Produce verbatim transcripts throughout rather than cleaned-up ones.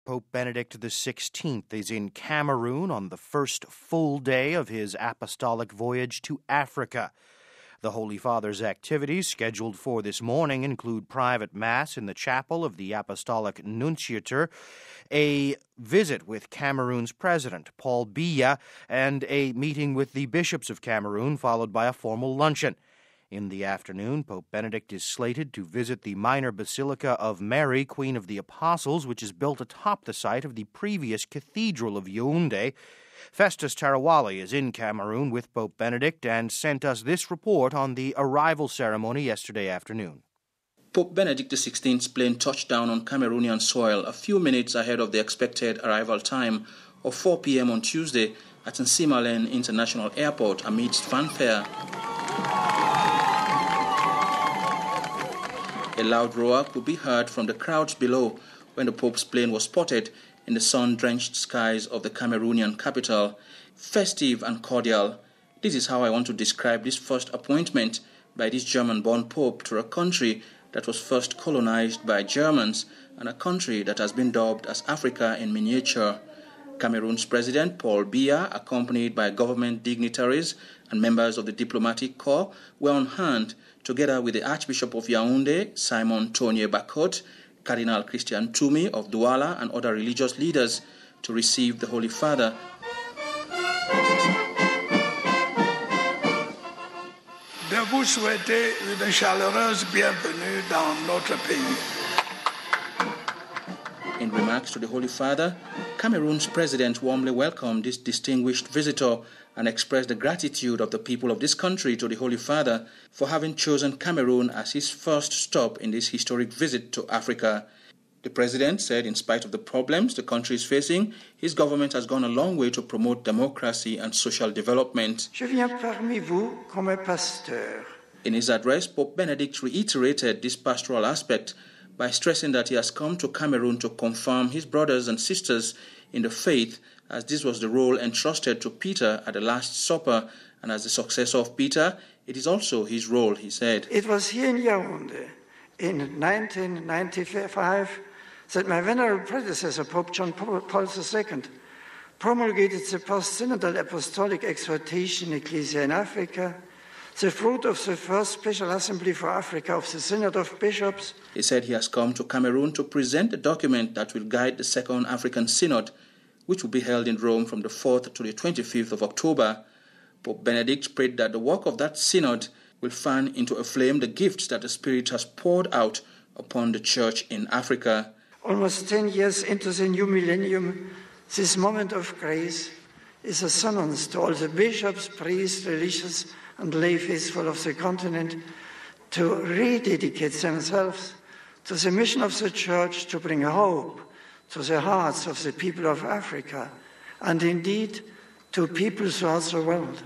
Pope Benedict the sixteenth is in Cameroon on the first full day of his apostolic voyage to Africa. The Holy Father's activities scheduled for this morning include private mass in the chapel of the Apostolic Nunciature, a visit with Cameroon's president, Paul Biya, and a meeting with the bishops of Cameroon, followed by a formal luncheon. In the afternoon, Pope Benedict is slated to visit the minor basilica of Mary, Queen of the Apostles, which is built atop the site of the previous Cathedral of Yaoundé. Festus Tarawali is in Cameroon with Pope Benedict and sent us this report on the arrival ceremony yesterday afternoon. Pope Benedict the sixteenth's plane touched down on Cameroonian soil a few minutes ahead of the expected arrival time of four p.m. on Tuesday at Nsimalen International Airport amidst fanfare. A loud roar could be heard from the crowds below when the Pope's plane was spotted in the sun-drenched skies of the Cameroonian capital. Festive and cordial, this is how I want to describe this first appointment by this German-born Pope to a country that was first colonized by Germans and a country that has been dubbed as Africa in miniature. Cameroon's President Paul Biya, accompanied by government dignitaries and members of the diplomatic corps, were on hand together with the Archbishop of Yaoundé, Simon Tonye Bakot, Cardinal Christian Toumi of Douala, and other religious leaders to receive the Holy Father. De vous souhaiter une chaleureuse bienvenue dans notre pays. In remarks to the Holy Father, Cameroon's president warmly welcomed this distinguished visitor and expressed the gratitude of the people of this country to the Holy Father for having chosen Cameroon as his first stop in this historic visit to Africa. The president said in spite of the problems the country is facing, his government has gone a long way to promote democracy and social development. Je viens parmi vous comme un pasteur. In his address, Pope Benedict reiterated this pastoral aspect by stressing that he has come to Cameroon to confirm his brothers and sisters in the faith, as this was the role entrusted to Peter at the Last Supper, and as the successor of Peter, it is also his role, he said. It was here in Yaoundé in nineteen ninety-five that my venerable predecessor, Pope John Paul the Second, promulgated the post-synodal apostolic exhortation Ecclesia in Africa, the fruit of the first special assembly for Africa of the Synod of Bishops. He said he has come to Cameroon to present the document that will guide the Second African Synod, which will be held in Rome from the fourth to the twenty-fifth of October. Pope Benedict prayed that the work of that synod will fan into a flame the gifts that the Spirit has poured out upon the Church in Africa. Almost ten years into the new millennium, this moment of grace is a summons to all the bishops, priests, religious, and lay faithful of the continent to rededicate themselves to the mission of the Church to bring hope to the hearts of the people of Africa, and indeed to people throughout the world.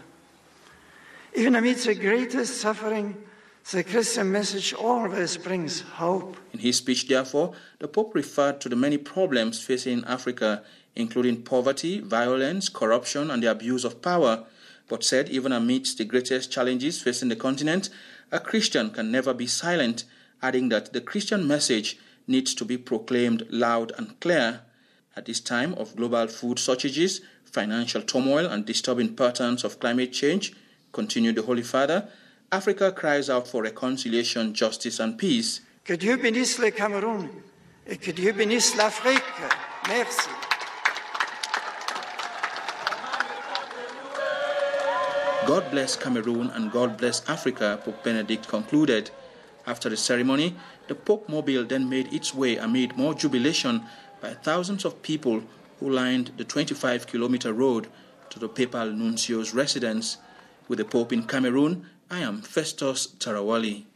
Even amidst the greatest suffering, the Christian message always brings hope. In his speech, therefore, the Pope referred to the many problems facing Africa, including poverty, violence, corruption, and the abuse of power, but said even amidst the greatest challenges facing the continent, a Christian can never be silent, adding that the Christian message needs to be proclaimed loud and clear. At this time of global food shortages, financial turmoil, and disturbing patterns of climate change, continued the Holy Father, Africa cries out for reconciliation, justice, and peace. Que Dieu bénisse le Cameroun et que Dieu bénisse l'Afrique. Merci. God bless Cameroon and God bless Africa, Pope Benedict concluded. After the ceremony, the Pope Mobile then made its way amid more jubilation by thousands of people who lined the twenty-five kilometer road to the Papal Nuncio's residence. With the Pope in Cameroon, I am Festus Tarawali.